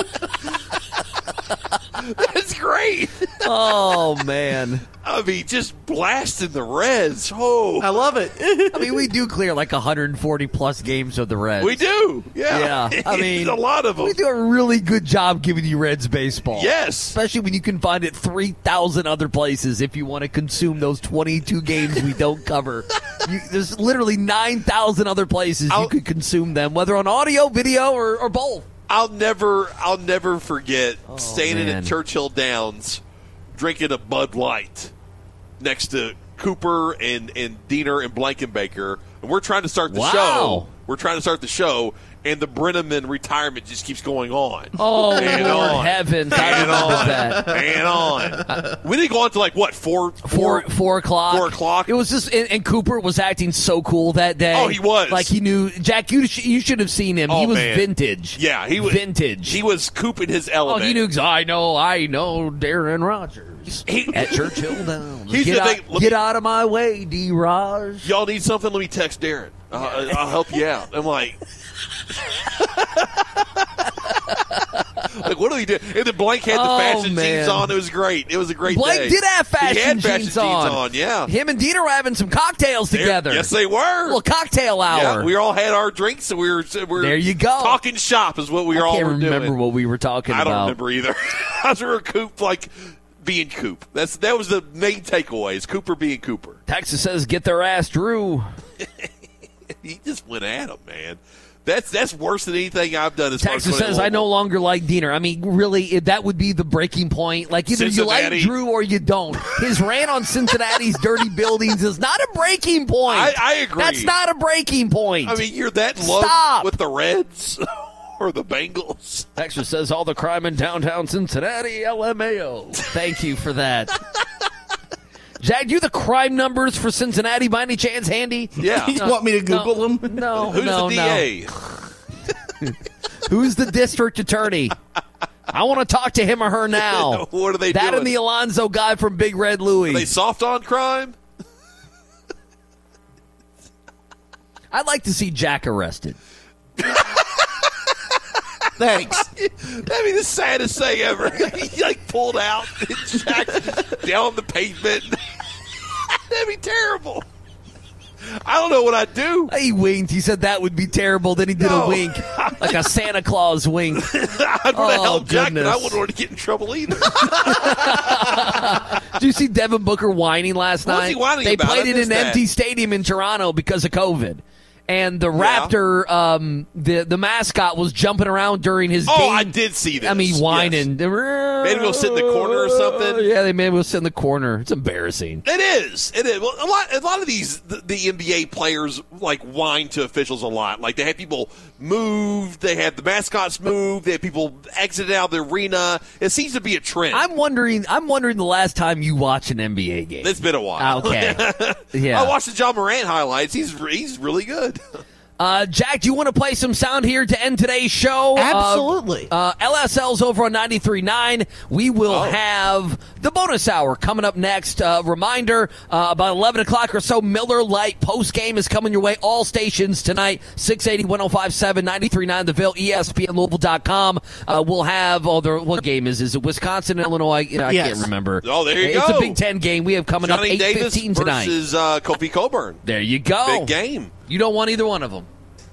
That's great. Oh, man. I mean, just blasting the Reds. Oh, I love it. I mean, we do clear like 140-plus games of the Reds. We do. Yeah. I mean, a lot of them. We do a really good job giving you Reds baseball. Yes. Especially when you can find it 3,000 other places if you want to consume those 22 games we don't cover. There's literally 9,000 other places you could consume them, whether on audio, video, or both. I'll never forget standing at Churchill Downs drinking a Bud Light next to Cooper and Diener and Blankenbaker. And we're trying to start the show. We're trying to start the show, and the Brenneman retirement just keeps going on. Oh, Lord heavens. I remember that. And on. We didn't go on to like, what, 4 o'clock? 4 o'clock. It was just, and Cooper was acting so cool that day. Oh, he was. Like he knew, Jack, you should have seen him. Oh, he was man. vintage. Yeah, he was. Vintage. He was Coop in his element. Oh, he knew, I know Darren Rogers. At Churchill Downs. Here's the thing. Get out of my way, D-Raj. Y'all need something? Let me text Darren. I'll help you out. I'm like, what do we do? And then Blank had the fashion jeans on. It was great. It was a great Blank day. did have fashion, he had fashion jeans on. Yeah. Him and Diener were having some cocktails together. Yes, they were. A little cocktail hour. Yeah, we all had our drinks, and we were there you go. Talking shop is what we all were doing. I can't remember what we were talking about. I don't remember either. I was remember Coop like being Coop. That was the main takeaway, is Cooper being Cooper. Texas says, get their ass, Drew. He just went at him, man. That's worse than anything I've done. As Texas says, I no longer like Diener. I mean, really, that would be the breaking point. Like, either Cincinnati. You like Drew or you don't. His rant on Cincinnati's dirty buildings is not a breaking point. I agree. That's not a breaking point. I mean, you're that in love with the Reds? Or the Bengals. Texas says all the crime in downtown Cincinnati, LMAO. Thank you for that. Jack, do you the crime numbers for Cincinnati by any chance handy? Yeah. You want me to Google them? No. Who's the DA? Who's the district attorney? I want to talk to him or her now. What are they that doing? and the Alonzo guy from Big Red Louie. Are they soft on crime? I'd like to see Jack arrested. Thanks. That'd be the saddest thing ever. He like pulled out and Jack down the pavement. That'd be terrible. I don't know what I'd do. He winked. He said that would be terrible. Then he did a wink, like a Santa Claus wink. I'd want to help Jack, but I wouldn't want to get in trouble either. Did you see Devin Booker whining last What was night? he whining They about? played I it in missed an that. empty stadium in Toronto because of COVID. And the Raptor, the mascot, was jumping around during his game. Oh, I did see this. I mean, whining. Yes. Made him go sit in the corner or something. Yeah, they made him go sit in the corner. It's embarrassing. It is. It is. Well, a lot of these, the NBA players, like, whine to officials a lot. Like, they had people move. They had the mascots move. They had people exit out of the arena. It seems to be a trend. I'm wondering the last time you watched an NBA game. It's been a while. Okay. Yeah. I watched the John Morant highlights. He's really good. Jack, do you want to play some sound here to end today's show? Absolutely. LSL's over on 93.9. We will have the bonus hour coming up next. Reminder, about 11 o'clock or so, Miller Lite postgame is coming your way. All stations tonight, 680, 105.7, 93.9 The Ville, ESPN Louisville.com. We'll have, what game is it? Wisconsin, Illinois? I can't remember. Oh, there you go. It's a Big Ten game we have coming Johnny up 8:15 Davis tonight. versus Kofi Cockburn. There you go. Big game. You don't want either one of them.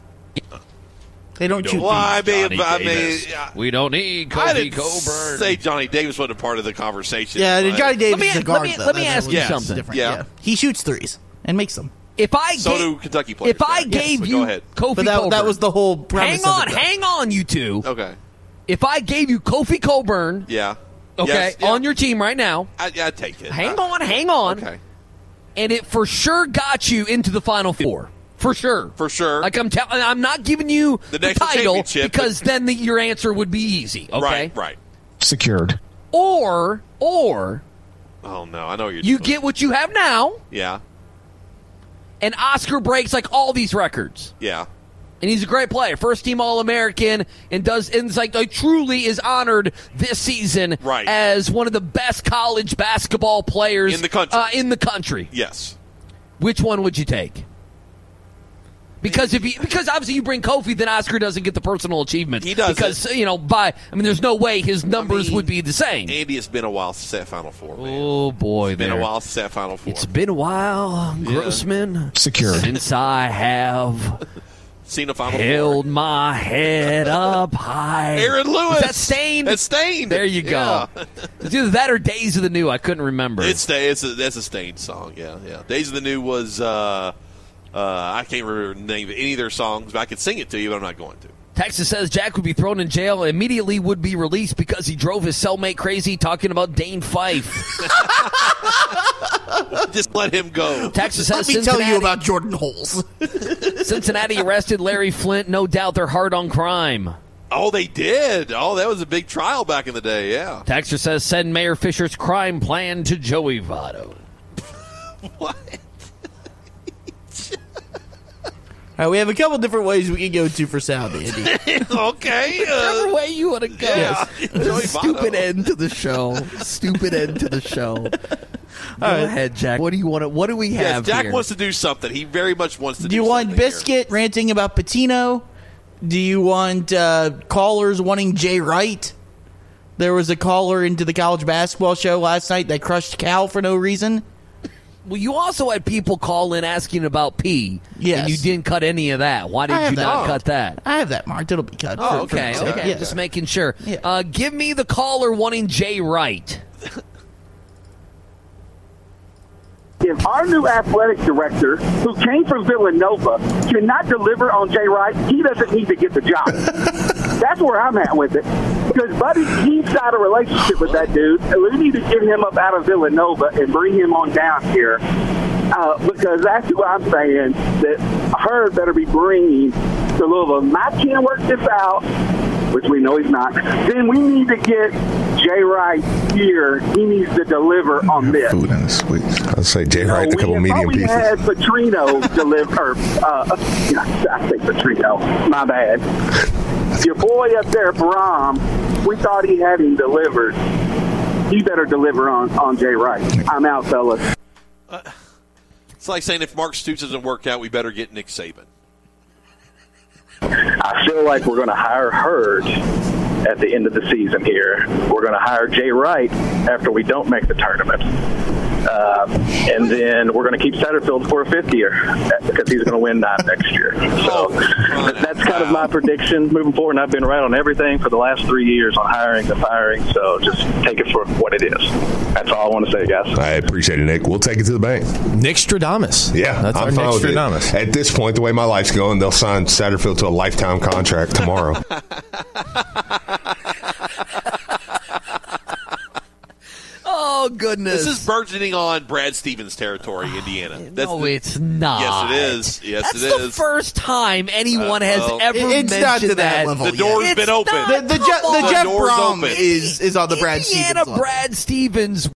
They don't shoot. Well, I mean, we don't need I Kofi didn't Cockburn. say Johnny Davis wasn't a part of the conversation. Yeah, but- Johnny Davis is a guard. let me ask you Yes. something. Different. Yeah. Yeah, he shoots threes and makes them. If I So gave, do Kentucky players. if I yeah. gave So you go ahead. Kofi But Cockburn, that was the whole premise. hang on, you two. Okay. If I gave you Kofi Cockburn, Yeah. okay, Yes, yeah. on your team right now, I'd take it. hang on, Okay. and it for sure got you into the Final Four. For sure. For sure. Like I'm not giving you The the national title championship, because then your answer would be easy. Okay. Right. Secured. Or Oh, no. I know what you're you doing. get what you have now, Yeah. and Oscar breaks like all these records. Yeah. And he's a great player, first team All-American, and it's like truly is honored this season as one of the best college basketball players In the country. Yes. Which one would you take? Because because obviously you bring Kofi, then Oscar doesn't get the personal achievement. He doesn't. Because there's no way his numbers would be the same. Andy, it's been a while since that Final Four, man. Oh boy, It's been a while since that Final Four. It's been a while, Grossman. Secured. Since I have seen a Final held Four. my head up high. Aaron Lewis. Is that Stained? That's Stained. There you go. Yeah. It's either that or Days of the New. I couldn't remember. That's a Stained song. Yeah. Days of the New was I can't remember the name of any of their songs, but I could sing it to you, but I'm not going to. Texas says Jack would be thrown in jail, immediately would be released because he drove his cellmate crazy talking about Dane Fife. Just let him go. Texas Let says me tell you about Jordan Holes. Cincinnati arrested Larry Flint. No doubt they're hard on crime. Oh, they did. Oh, that was a big trial back in the day, yeah. Texas says send Mayor Fisher's crime plan to Joey Votto. What? All right, we have a couple different ways we can go to for sound, Andy. Okay. Whichever way you want to go. Yeah. Stupid end to the show. Stupid end to the show. Go ahead, Jack. What do you want? What do we have Jack here? wants to do something. He very much wants to do Do you want something Biscuit ranting about Patino? Do you want callers wanting Jay Wright? There was a caller into the college basketball show last night that crushed Cal for no reason. Well, you also had people call in asking about P. Yes. And you didn't cut any of that. Why did you not cut that? I have that marked. It'll be cut. Oh, okay. Yeah. Just making sure. Yeah. Give me the caller wanting Jay Wright. If our new athletic director, who came from Villanova, cannot deliver on Jay Wright, he doesn't need to get the job. That's where I'm at with it. Because, buddy, he's got a relationship with that dude. And we need to get him up out of Villanova and bring him on down here. Because that's what I'm saying, that Hurd better be bringing to Louisville. If Matt can't work this out, which we know he's not, then we need to get Jay Wright here. He needs to deliver on this. Food and sweets. I'd say Jay Wright, a couple medium pieces. We had Petrino deliver. I say Petrino. My bad. Your boy up there, Brom, we thought he had him delivered. He better deliver on Jay Wright. I'm out, fellas. It's like saying if Mark Stoops doesn't work out, we better get Nick Saban. I feel like we're going to hire Hurd at the end of the season here. We're going to hire Jay Wright after we don't make the tournament. And then we're going to keep Satterfield for a 5th year because he's going to win 9 next year. So that's kind of my prediction moving forward. And I've been right on everything for the last 3 years on hiring and firing. So just take it for what it is. That's all I want to say, guys. I appreciate it, Nick. We'll take it to the bank. Nick Stradamus. Yeah, that's I'm our fine Nick with Stradamus. At this point, the way my life's going, they'll sign Satterfield to a lifetime contract tomorrow. Oh, goodness. This is burgeoning on Brad Stevens territory, Indiana. No, it's not. Yes, it is. Yes, That's it is. the first time anyone has ever it's mentioned not to that level. The door's been open. The Jeff door's Brom open. is on the Brad Stevens Indiana level. Brad Stevens